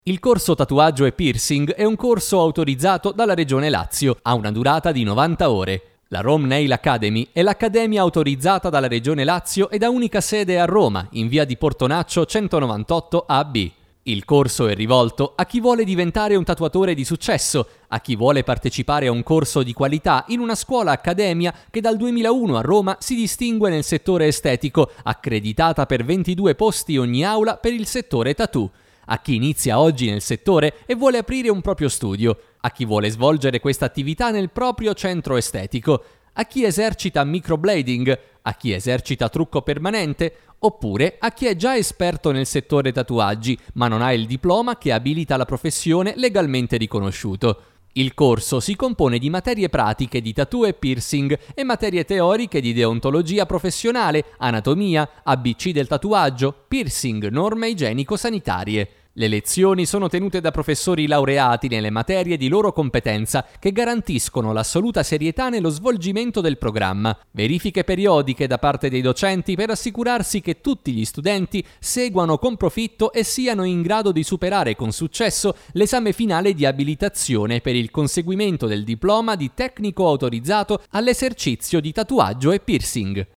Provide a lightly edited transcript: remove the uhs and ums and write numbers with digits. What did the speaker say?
Il corso tatuaggio e piercing è un corso autorizzato dalla Regione Lazio, ha una durata di 90 ore. La Rome Nail Academy è l'accademia autorizzata dalla Regione Lazio ed ha unica sede a Roma, in via di Portonaccio 198 AB. Il corso è rivolto a chi vuole diventare un tatuatore di successo, a chi vuole partecipare a un corso di qualità in una scuola accademia che dal 2001 a Roma si distingue nel settore estetico, accreditata per 22 posti ogni aula per il settore tattoo. A chi inizia oggi nel settore e vuole aprire un proprio studio, a chi vuole svolgere questa attività nel proprio centro estetico, a chi esercita microblading, a chi esercita trucco permanente, oppure a chi è già esperto nel settore tatuaggi, ma non ha il diploma che abilita la professione legalmente riconosciuto. Il corso si compone di materie pratiche di tattoo e piercing e materie teoriche di deontologia professionale, anatomia, ABC del tatuaggio, piercing, norme igienico-sanitarie. Le lezioni sono tenute da professori laureati nelle materie di loro competenza che garantiscono l'assoluta serietà nello svolgimento del programma. Verifiche periodiche da parte dei docenti per assicurarsi che tutti gli studenti seguano con profitto e siano in grado di superare con successo l'esame finale di abilitazione per il conseguimento del diploma di tecnico autorizzato all'esercizio di tatuaggio e piercing.